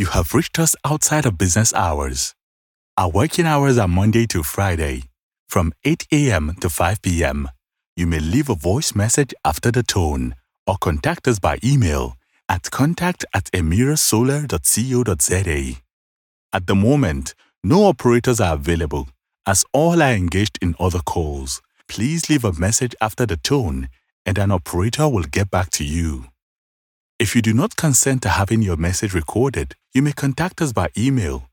You have reached us outside of business hours. Our working hours are Monday to Friday, from 8 a.m. to 5 p.m. You may leave a voice message after the tone or contact us by email at contact@emirasolar.co.za. At the moment, no operators are available as all are engaged in other calls. Please leave a message after the tone and an operator will get back to you. If you do not consent to having your message recorded, you may contact us by email